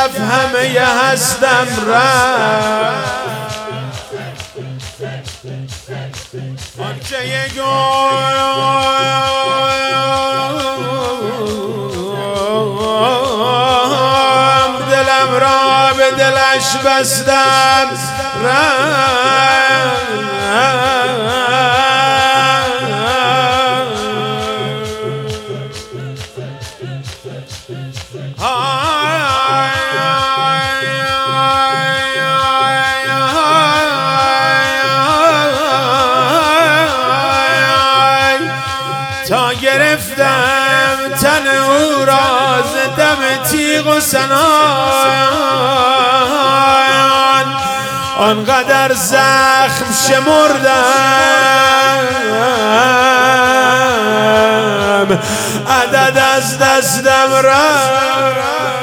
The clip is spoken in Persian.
رفت همه هستم رفت آنچه دلم را به دلش بستم تا گرفتم تن او را ز دم تیغ و سنان آنقدر زخم شمردم عدد از دستم رفت